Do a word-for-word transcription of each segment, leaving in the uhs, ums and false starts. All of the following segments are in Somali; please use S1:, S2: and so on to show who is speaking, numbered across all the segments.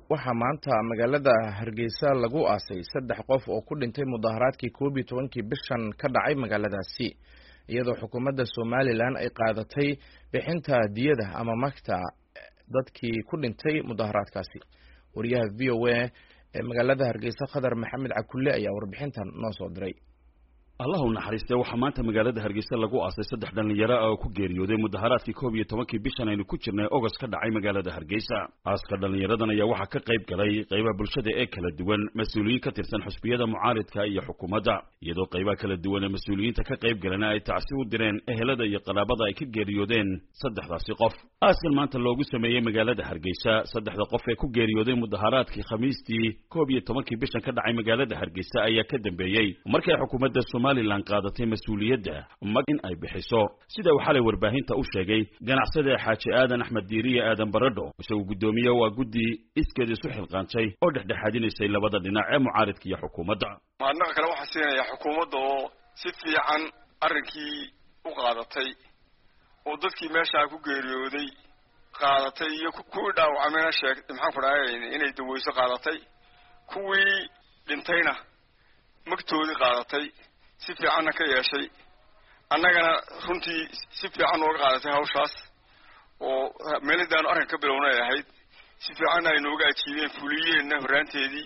S1: waxaa maanta magaalada Hargeysa lagu aasay saddex qof oo ku dhintay mudaharaadkii koob iyo tobankii bishan ka dhacay magaaladaasi iyadoo xukuumadda Somaliland ay qaadatay bixinta diyada ama magta dadkii ku dhintay mudaharaadkaasi. wariyaha V O A ee magaalada Hargeysa Khadar Maxamed Cakulle ayaa warbixintan noo soo diray.
S2: الله naxariistay waxa maanta magaalada Hargeysa lagu aasay saddex dhalinyaro oo ku geeriyooday mudaharaadkii koob iyo tobankii bishan aynu ku jirnay August ka dhacay magaalada Hargeysa. Aaska dhalinyaradan ayaa waxa ka qayb galay qaybaha bulshada ee kala duwan, mas'uuliyiin ka tirsan xisbiyada mucaaradka iyo xukuumadda, iyadoo qaybaha kala duwan ee mas'uuliyiinta ka qayb galana ay tacsi u direen ehelada iyo qaraabada ay ka geeriyoodeen saddexdaasi qof. Aaskan maanta loogu sameeyay magaalada Hargeysa saddexda qof ee ku geeriyooday mudaharaadkii Khamiistii koob iyo tobankii bishan ka dhacay magaalada Hargeysa ayaa ka dambeeyay markay xukuumadda Somaliland qaadatay mas'uuliyadda mag in ay bixiso, sida uu xalay warbaahinta u sheegay ganacsade Xaaji Aadan Axmed Diiriye Aadan Baradho, isagoo gudoomiye waa guddi iskeed isu xilqaantay oo dhexdhexaadinaysay labada dhinac ee mucaaradka iyo xukuumadda.
S3: maadnaqa kale waxaa siinaya xukuumadda oo si fiican arrinkii u qaadatay oo dadkii meesha ku geeriyooday qaadatay iyo kuwii dhaawacmayna sheegtay maxaan ku dhahay inay daweyso qaadatay, kuwii dhintayna magtoodii qaadatay si fiicanna ka yeeshay, annagana runtii si fiican uga qaadatay hawshaas oo meeladaan arrinka ka bilownay ahayd si fiican ay nooga ajiibeen fuliyeenna horaanteedii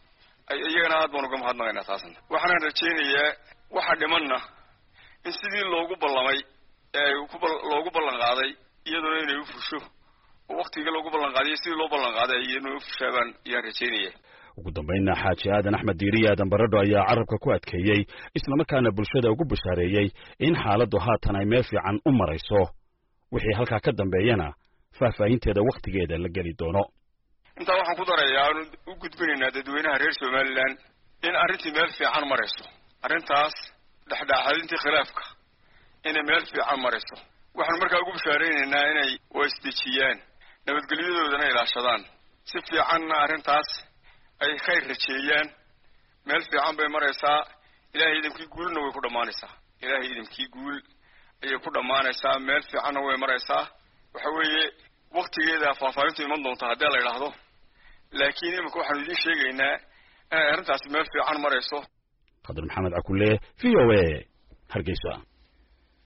S3: ay iyagana aad baan uga mahadnaqaynaa. taasna waxaan rajaynayaa waxa dhimanna in sidii loogu ballamay ee loogu ballan qaaday iyadoo inay u fusho oo waqtiga loogu ballan qaaday sidii loo ballan qaaday iyadoo u fushabaan ayaan rajaynayaa.
S2: ugu dambeynna Xaaji Aadan Axmed Diiriye Aadan Baradho ayaa carabka ku adkeeyay isla markaana bulshada ugu bashaareeyay in xaaladdu haatan ay meel fiican u marayso, wixii halka ka dambeeyana faahfaahinteeda waqtigeeda la geli doono.
S3: inta waxaan ku darayaa u gudbinaynaa dadweynaha reer Somaliland in arrintii meel fiican marayso, arrintaas dhexdhexaadintii khilaafka inay meel fiican marayso. waxaan markaa ugu bashaareeynaynaa inay wasdejiyaan nabadgelyadoodana ilaashadaan, si fiicanna arrintaas ay khayr rajeeyaan. meel fiican bay maraysaa, ilaahay idimkii guulna way ku dhamaanaysaa, ilaahay idimkii guul ayay ku dhamaanaysaa, meel fiicanna way maraysaa. waxa weeye waqtigeeda faahfaahintu iman doonta haddii la yidhaahdo, laakiin imika waxaanu idiin sheegaynaa inay arrintaasi meel fiican marayso.
S2: Khadar Maxamed Cakulle, V O A, Hargeysa.